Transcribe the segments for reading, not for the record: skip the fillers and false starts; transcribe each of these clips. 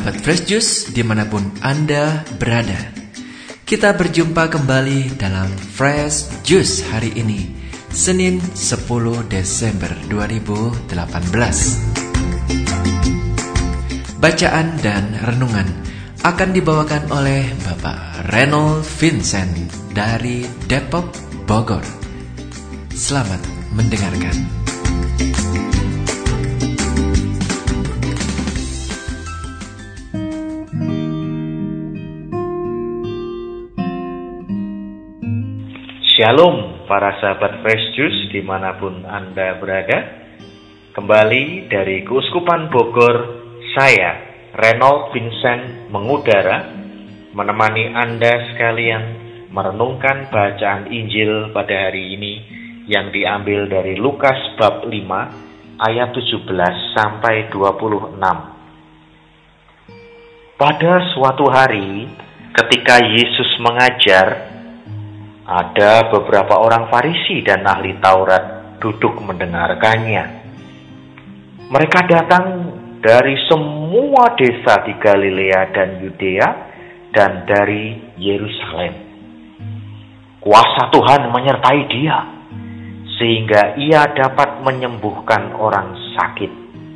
sahabat Fresh Juice dimanapun Anda berada. Kita berjumpa kembali dalam Fresh Juice hari ini, Senin 10 Desember 2018. Bacaan dan renungan akan dibawakan oleh Bapak Reynold Vincent dari Depok, Bogor. Selamat mendengarkan. Shalom para sahabat Fresh Juice dimanapun Anda berada. Kembali dari Keuskupan Bogor, saya Reynold Vincent mengudara menemani Anda sekalian merenungkan bacaan Injil pada hari ini yang diambil dari Lukas bab 5 ayat 17 sampai 26. Pada suatu hari ketika Yesus mengajar, ada beberapa orang Farisi dan ahli Taurat duduk mendengarkannya. Mereka datang dari semua desa di Galilea dan Yudea dan dari Yerusalem. Kuasa Tuhan menyertai dia, sehingga ia dapat menyembuhkan orang sakit.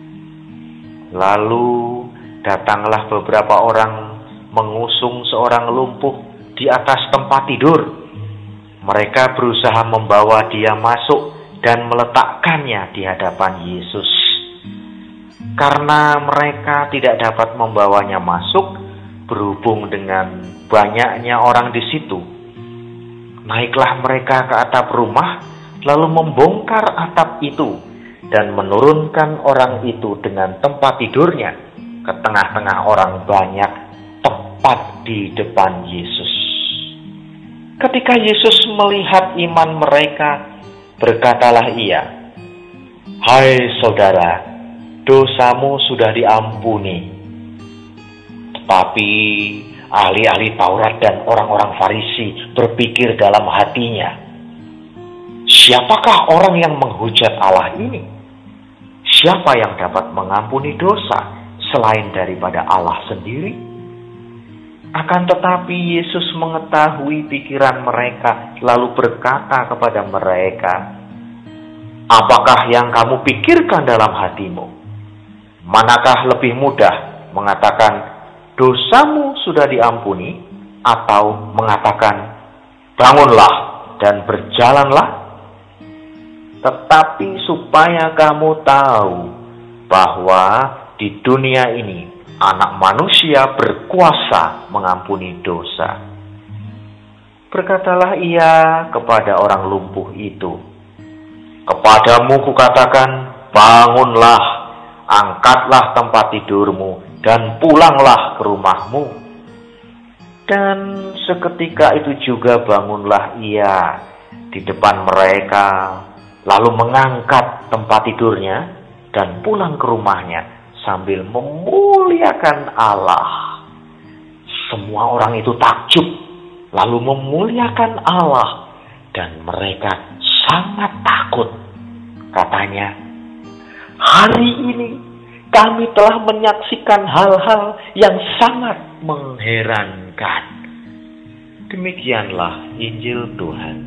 Lalu datanglah beberapa orang mengusung seorang lumpuh di atas tempat tidur. Mereka berusaha membawa dia masuk dan meletakkannya di hadapan Yesus. Karena mereka tidak dapat membawanya masuk, berhubung dengan banyaknya orang di situ, naiklah mereka ke atap rumah, lalu membongkar atap itu dan menurunkan orang itu dengan tempat tidurnya ke tengah-tengah orang banyak, tepat di depan Yesus. Ketika Yesus melihat iman mereka, berkatalah ia, "Hai saudara, dosamu sudah diampuni." Tetapi ahli-ahli Taurat dan orang-orang Farisi berpikir dalam hatinya, "Siapakah orang yang menghujat Allah ini? Siapa yang dapat mengampuni dosa selain daripada Allah sendiri?" Akan tetapi Yesus mengetahui pikiran mereka, lalu berkata kepada mereka, "Apakah yang kamu pikirkan dalam hatimu? Manakah lebih mudah mengatakan, 'Dosamu sudah diampuni,' atau mengatakan, 'Bangunlah dan berjalanlah'? Tetapi supaya kamu tahu bahwa di dunia ini Anak manusia berkuasa mengampuni dosa." Berkatalah ia kepada orang lumpuh itu, "Kepadamu kukatakan, bangunlah, angkatlah tempat tidurmu, dan pulanglah ke rumahmu." Dan seketika itu juga bangunlah ia di depan mereka, lalu mengangkat tempat tidurnya dan pulang ke rumahnya sambil memuliakan Allah. Semua orang itu takjub, lalu memuliakan Allah, dan mereka sangat takut. Katanya, "Hari ini kami telah menyaksikan hal-hal yang sangat mengherankan." Demikianlah Injil Tuhan.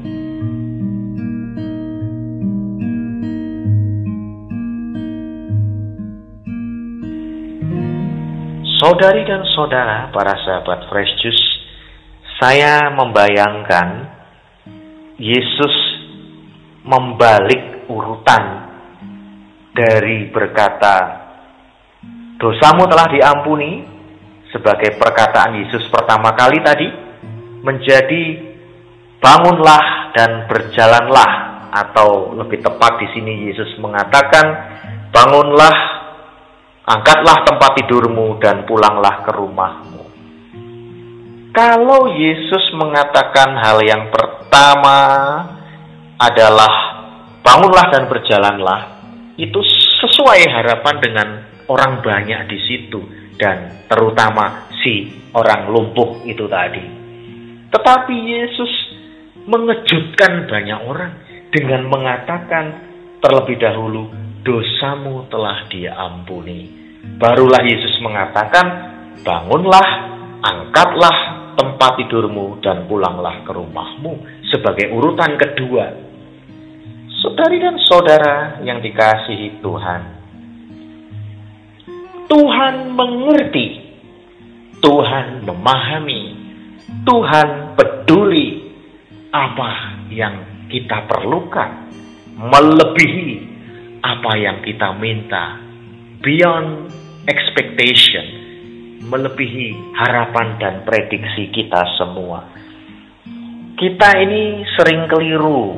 Saudari dan saudara, para sahabat Fresh Juice, saya membayangkan Yesus membalik urutan dari berkata, "Dosamu telah diampuni," sebagai perkataan Yesus pertama kali tadi, menjadi "bangunlah dan berjalanlah," atau lebih tepat di sini Yesus mengatakan, "Bangunlah, angkatlah tempat tidurmu dan pulanglah ke rumahmu." Kalau Yesus mengatakan hal yang pertama adalah bangunlah dan berjalanlah, itu sesuai harapan dengan orang banyak di situ, dan terutama si orang lumpuh itu tadi. Tetapi Yesus mengejutkan banyak orang dengan mengatakan terlebih dahulu, "Dosamu telah diampuni." Barulah Yesus mengatakan, bangunlah, angkatlah tempat tidurmu dan pulanglah ke rumahmu. Sebagai urutan kedua, saudari dan saudara yang dikasihi Tuhan, Tuhan mengerti, Tuhan memahami, Tuhan peduli apa yang kita perlukan, melebihi apa yang kita minta, beyond expectation, melebihi harapan dan prediksi kita semua. Kita ini sering keliru.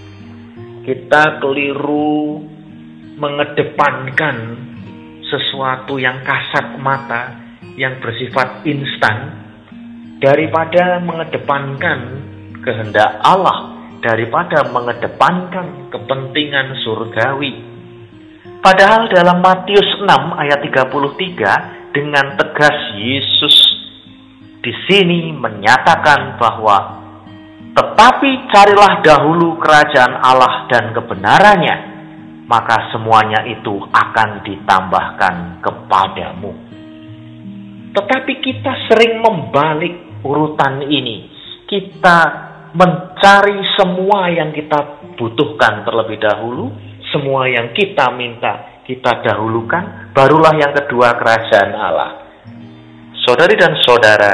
Kita keliru mengedepankan sesuatu yang kasat mata, yang bersifat instan, daripada mengedepankan kehendak Allah, daripada mengedepankan kepentingan surgawi. Padahal dalam Matius 6 ayat 33 dengan tegas Yesus di sini menyatakan bahwa tetapi carilah dahulu kerajaan Allah dan kebenarannya, maka semuanya itu akan ditambahkan kepadamu. Tetapi kita sering membalik urutan ini. Kita mencari semua yang kita butuhkan terlebih dahulu, semua yang kita minta kita dahulukan, barulah yang kedua kerajaan Allah. Saudari dan saudara,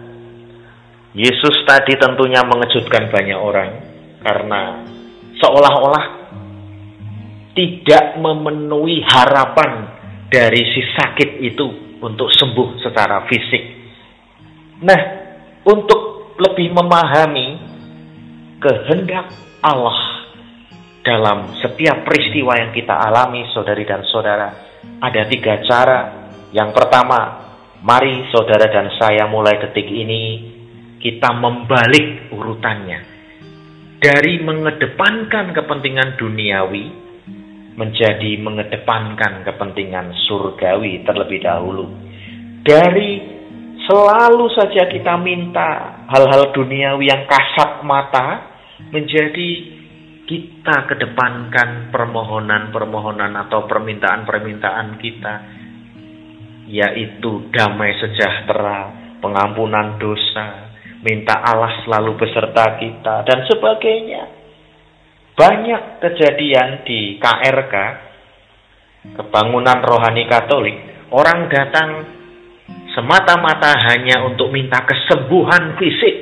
Yesus tadi tentunya mengejutkan banyak orang karena seolah-olah tidak memenuhi harapan dari si sakit itu untuk sembuh secara fisik. Nah, untuk lebih memahami kehendak Allah dalam setiap peristiwa yang kita alami, saudari dan saudara, ada 3 cara. Yang pertama, mari saudara dan saya mulai detik ini kita membalik urutannya. Dari mengedepankan kepentingan duniawi menjadi mengedepankan kepentingan surgawi terlebih dahulu. Dari selalu saja kita minta hal-hal duniawi yang kasat mata menjadi kita kedepankan permohonan-permohonan atau permintaan-permintaan kita, yaitu damai sejahtera, pengampunan dosa, minta Allah selalu beserta kita, dan sebagainya. Banyak kejadian di KRK, Kebangunan Rohani Katolik, orang datang semata-mata hanya untuk minta kesembuhan fisik,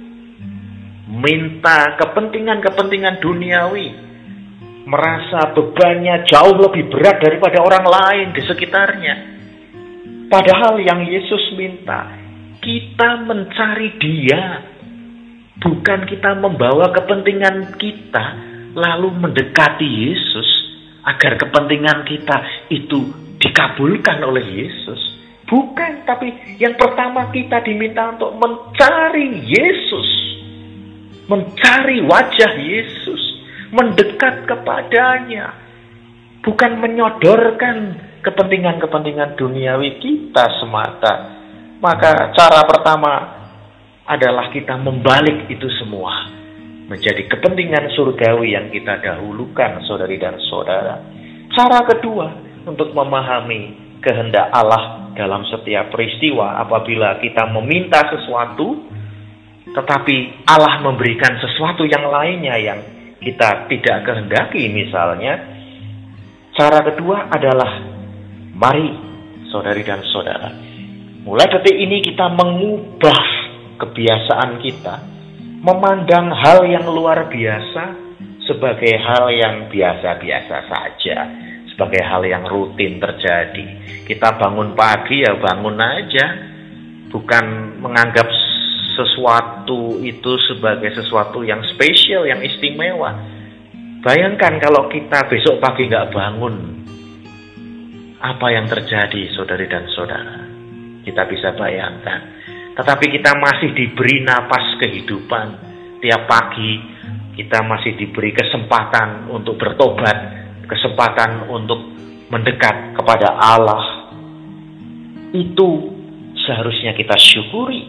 minta kepentingan-kepentingan duniawi, merasa bebannya jauh lebih berat daripada orang lain di sekitarnya. Padahal yang Yesus minta, kita mencari Dia, bukan kita membawa kepentingan kita lalu mendekati Yesus agar kepentingan kita itu dikabulkan oleh Yesus. Bukan, tapi yang pertama kita diminta untuk mencari Yesus, mencari wajah Yesus, mendekat kepadanya, bukan menyodorkan kepentingan-kepentingan duniawi kita semata. Maka cara pertama adalah kita membalik itu semua menjadi kepentingan surgawi yang kita dahulukan, saudari dan saudara. Cara kedua untuk memahami kehendak Allah dalam setiap peristiwa, apabila kita meminta sesuatu tetapi Allah memberikan sesuatu yang lainnya yang kita tidak kehendaki misalnya, cara kedua adalah mari saudari dan saudara, mulai detik ini kita mengubah kebiasaan kita, memandang hal yang luar biasa sebagai hal yang biasa-biasa saja, sebagai hal yang rutin terjadi. Kita bangun pagi ya bangun aja, bukan menganggap sesuatu itu sebagai sesuatu yang spesial, yang istimewa. Bayangkan kalau kita besok pagi nggak bangun, apa yang terjadi saudari dan saudara? Kita bisa bayangkan. Tetapi kita masih diberi napas kehidupan. Tiap pagi kita masih diberi kesempatan untuk bertobat, kesempatan untuk mendekat kepada Allah. Itu seharusnya kita syukuri.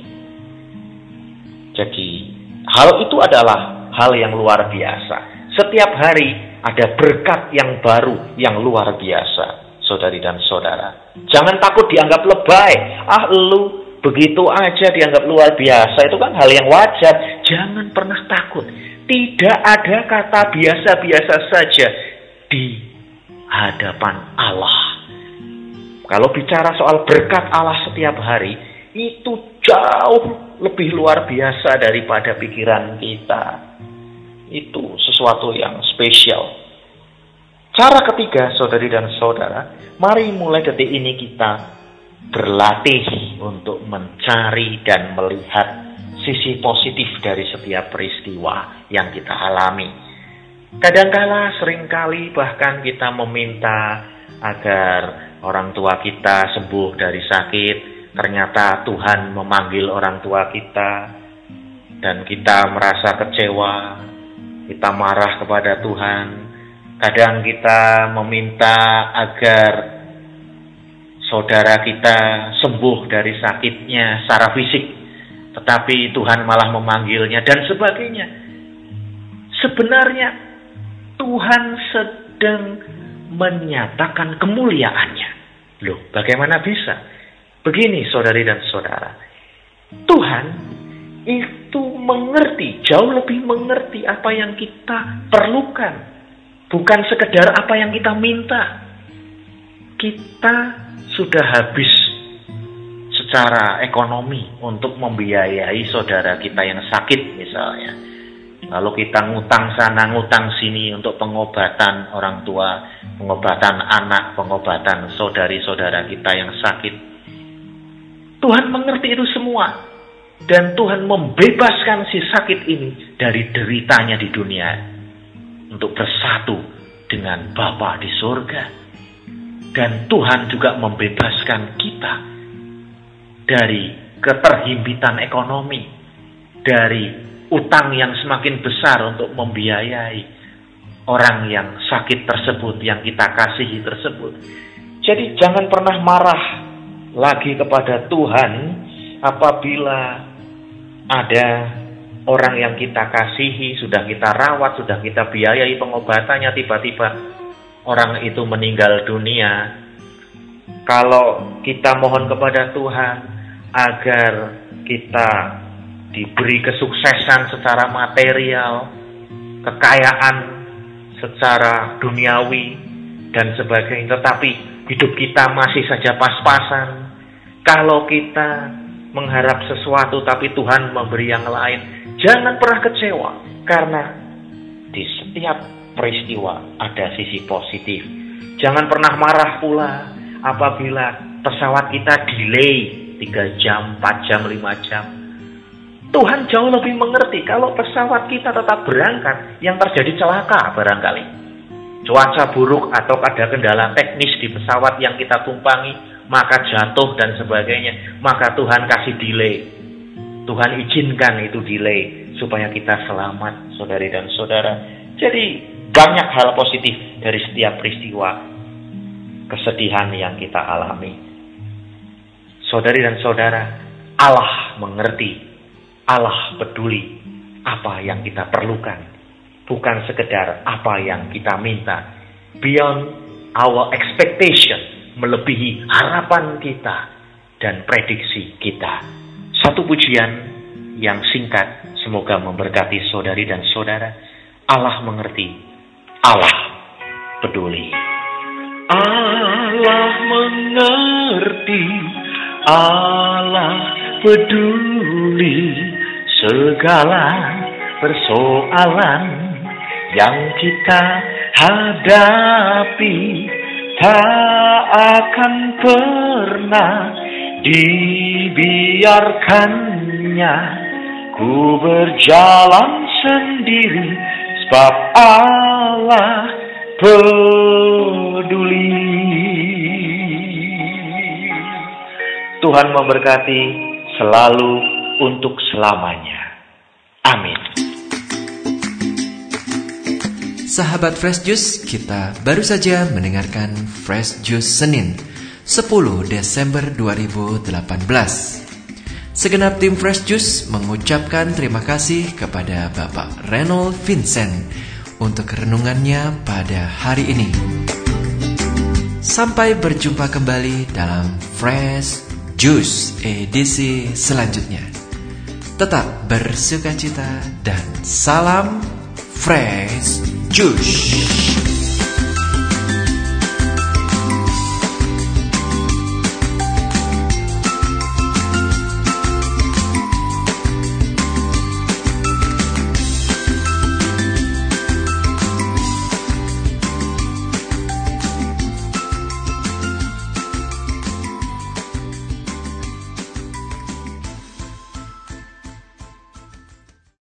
Jadi hal itu adalah hal yang luar biasa. Setiap hari ada berkat yang baru, yang luar biasa. saudari dan saudara. Jangan takut dianggap lebay. Lu begitu aja dianggap luar biasa, itu kan hal yang wajar. Jangan pernah takut. Tidak ada kata biasa-biasa saja di hadapan Allah. Kalau bicara soal berkat Allah setiap hari, itu jauh lebih luar biasa daripada pikiran kita. Itu sesuatu yang spesial. Cara ketiga, saudari dan saudara, mari mulai detik ini kita berlatih untuk mencari dan melihat sisi positif dari setiap peristiwa yang kita alami. Kadangkala, seringkali bahkan kita meminta agar orang tua kita sembuh dari sakit. Ternyata Tuhan memanggil orang tua kita dan kita merasa kecewa, kita marah kepada Tuhan. Kadang kita meminta agar saudara kita sembuh dari sakitnya secara fisik, tetapi Tuhan malah memanggilnya dan sebagainya. Sebenarnya Tuhan sedang menyatakan kemuliaannya. Loh, bagaimana bisa? Begini saudari dan saudara, Tuhan itu mengerti, jauh lebih mengerti apa yang kita perlukan, bukan sekedar apa yang kita minta. Kita sudah habis secara ekonomi untuk membiayai saudara kita yang sakit misalnya. Lalu kita ngutang sana, ngutang sini untuk pengobatan orang tua, pengobatan anak, pengobatan saudari-saudara kita yang sakit. Tuhan mengerti itu semua. Dan Tuhan membebaskan si sakit ini dari deritanya di dunia untuk bersatu dengan Bapa di surga. Dan Tuhan juga membebaskan kita dari keterhimpitan ekonomi, dari utang yang semakin besar untuk membiayai orang yang sakit tersebut, yang kita kasihi tersebut. Jadi jangan pernah marah lagi kepada Tuhan apabila ada orang yang kita kasihi, sudah kita rawat, sudah kita biayai pengobatannya, tiba-tiba orang itu meninggal dunia. Kalau kita mohon kepada Tuhan agar kita diberi kesuksesan secara material, kekayaan secara duniawi dan sebagainya, tetapi hidup kita masih saja pas-pasan. Kalau kita mengharap sesuatu tapi Tuhan memberi yang lain, jangan pernah kecewa, karena di setiap peristiwa ada sisi positif. Jangan pernah marah pula apabila pesawat kita delay 3 jam, 4 jam, 5 jam. Tuhan jauh lebih mengerti kalau pesawat kita tetap berangkat, yang terjadi celaka barangkali, cuaca buruk atau ada kendala teknis di pesawat yang kita tumpangi, maka jatuh dan sebagainya, maka Tuhan kasih delay. Tuhan izinkan itu delay supaya kita selamat, saudari dan saudara. Jadi banyak hal positif dari setiap peristiwa kesedihan yang kita alami. Saudari dan saudara, Allah mengerti, Allah peduli apa yang kita perlukan, bukan sekedar apa yang kita minta. Beyond our expectation, melebihi harapan kita dan prediksi kita. Satu pujian yang singkat, semoga memberkati saudari dan saudara. Allah mengerti, Allah peduli. Allah mengerti, Allah peduli segala persoalan yang kita hadapi. Tak akan pernah dibiarkannya ku berjalan sendiri, sebab Allah peduli. Tuhan memberkati selalu untuk selamanya. Amin. Sahabat Fresh Juice, kita baru saja mendengarkan Fresh Juice Senin 10 Desember 2018. Segenap tim Fresh Juice mengucapkan terima kasih kepada Bapak Reynold Vincent untuk renungannya pada hari ini. Sampai berjumpa kembali dalam Fresh Juice edisi selanjutnya. Tetap bersukacita dan salam Fresh Juice.